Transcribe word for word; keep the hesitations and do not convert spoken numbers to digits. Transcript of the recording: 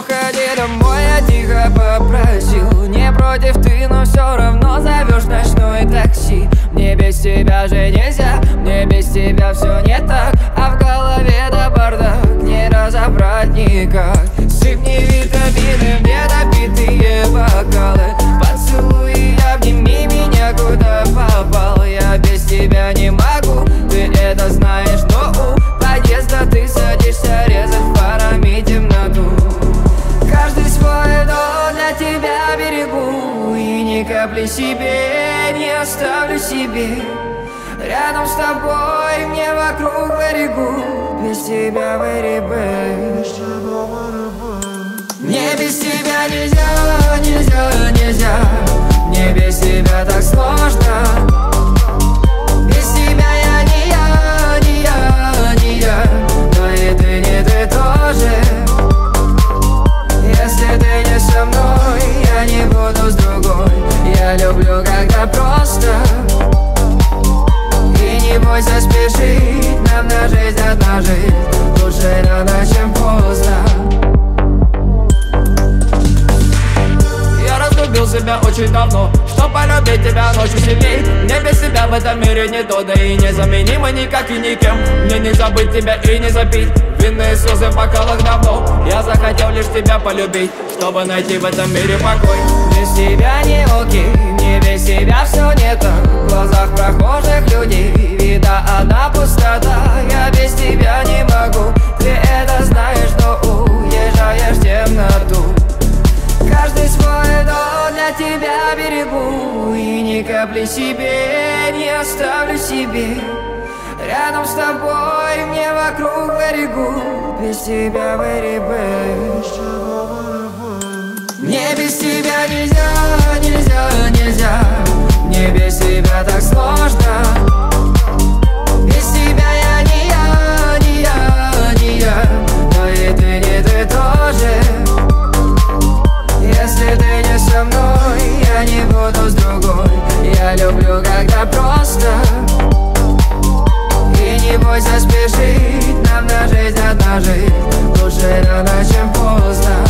уходи домой, я тихо попросил. Не против ты, но все равно зовешь ночное такси. Мне без тебя же нельзя, мне без тебя все не так. А в голове да бардак, не разобрать никак. Сыпни витамины, мне допитые бокалы. Поцелуй, обними меня, куда попал. Я без тебя не могу, ты это знаешь, но у подъезда ты садишься резать фарами темноту. Каждый свой дом для тебя берегу, и ни капли себе не оставлю себе. Рядом с тобой, мне вокруг берегу. Без тебя very bad. Мне без тебя нельзя, нельзя, нельзя. Мне без тебя так сложно. Без тебя я не я, не я, не я. Но и ты не ты тоже. Если ты не со мной, я не буду с другой. Я люблю, когда просто. И не бойся спешить, нам на жизнь одна жизнь. Лучше рано, чем поздно. Я разлюбил себя очень давно, чтоб полюбить тебя ночью сильней. Мне без тебя в этом мире не то, да и незаменимо никак и никем. Мне не забыть тебя и не запить винные слезы в бокалах давно. Я захотел лишь тебя полюбить, чтобы найти в этом мире покой. Без тебя не окей, мне без тебя все не так. В глазах прохожих людей вида одна пустота. Я без тебя не могу, ты это знаешь, но уезжаешь в темноту. Каждый свой дом для тебя берегу, и ни капли себе не оставлю себе. Рядом с тобой, мне вокруг берегу. Без тебя very bad. Мне без тебя нельзя, нельзя, нельзя. Мне без тебя так сложно. Без тебя я не я, не я, не я. Но и ты не ты тоже. Если ты не со мной, я не буду с другой. Я люблю, когда просто. И не бойся спешить, нам на жизнь одна жизнь. Лучше рано, чем поздно.